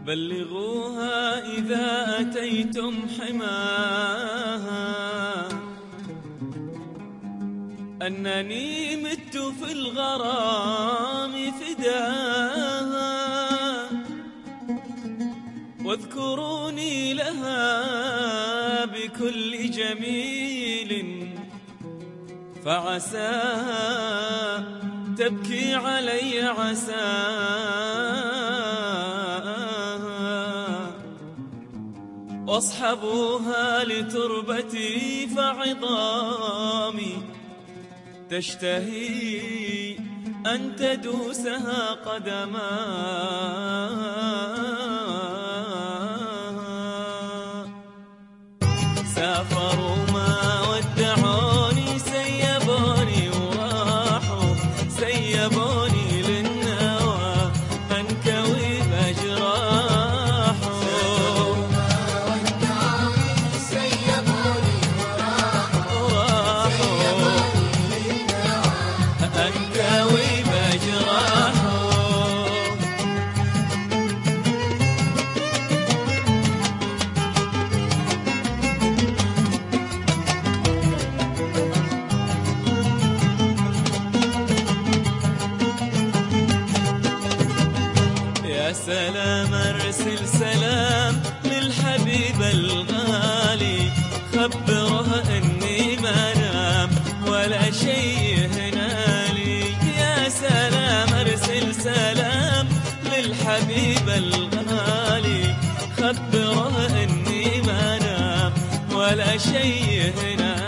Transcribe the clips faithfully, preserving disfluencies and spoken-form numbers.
بلغوها إذا أتيتم حماها أنني مت في الغرام فداها، واذكروني لها بكل جميل فعساها تبكي علي عساها، واصحبوها لتربتي فعظامي تشتهي أن تدوسها قدماها. سافروا ما ودعوني، سيبوني وراحوا، سيبوني للنوى أنكوي بجراحوا. سافروا ما ودعوني، سيبوني وراحوا، سيبوني للنوى أنكوي بجراحوا. يا سلام ارسل سلام للحبيب الغالي، خبره اني ما نام ولا شيء هنالي. يا سلام ارسل سلام للحبيب الغالي، خبره اني ما نام ولا شيء هنالي.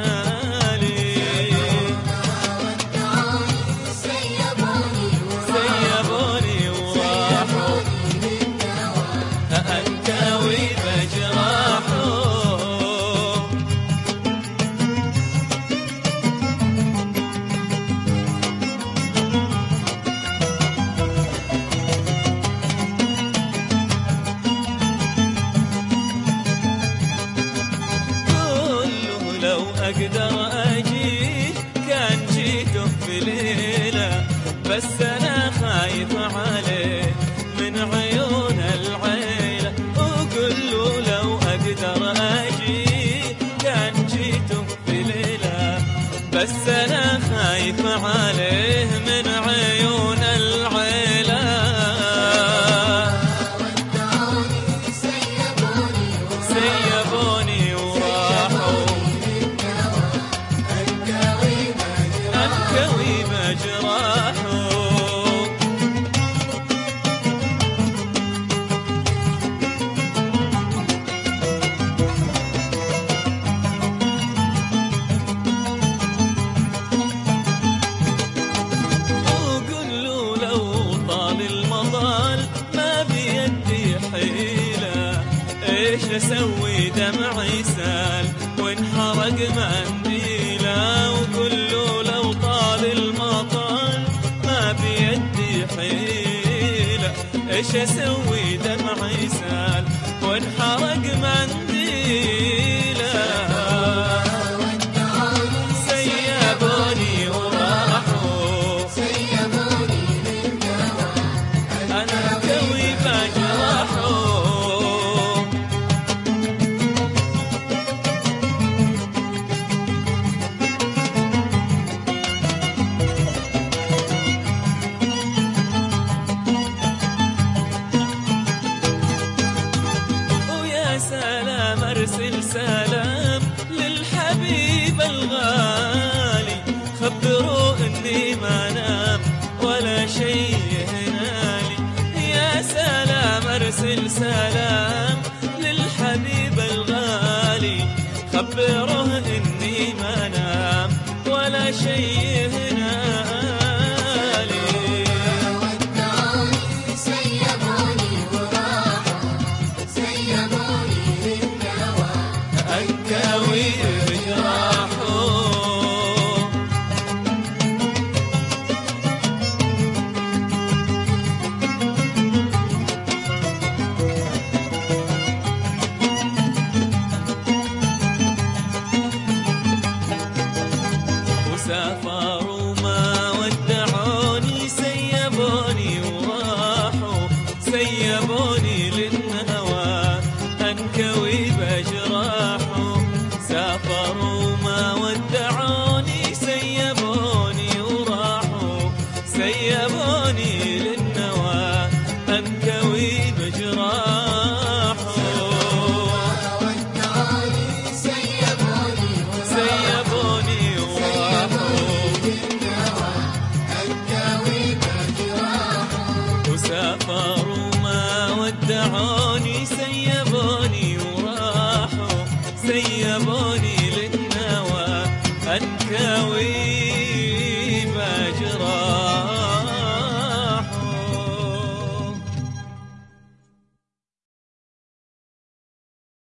أقدر أجي كان جيته في ليلة، بس أنا خايف عليه من عيون العيلة. وقل له لو أقدر أجي كان جيته في ليلة، بس أنا خايف عليه من عيون العيلة. سيبوني وراحوا أنكوي بجراحه. وقل له لو طال المطال ما بيدي حيلة، ايش اسوي دمعي سال وانحرق منديله. وقل له لو طال المطال ما بيدي حيلة، ايش اسوي دمعي سال وانحرق منديله. سيبوني وراحوا، سيبوني للنوى أنكوي بجراحوا. سلام ارسل سلام للحبيب الغالي، خبروه اني ما نام ولا شيء هنالي. يا سلام ارسل سلام للحبيب الغالي، خبروه اني ما نام ولا شيء هنالي. أنكوي بجراحه. سيبوني للنوى أنكوي بجراحه. سيبوني وراحوا وسافروا ما ودعوني، سيبوني وراحوا سيبوني للنوى أنكوي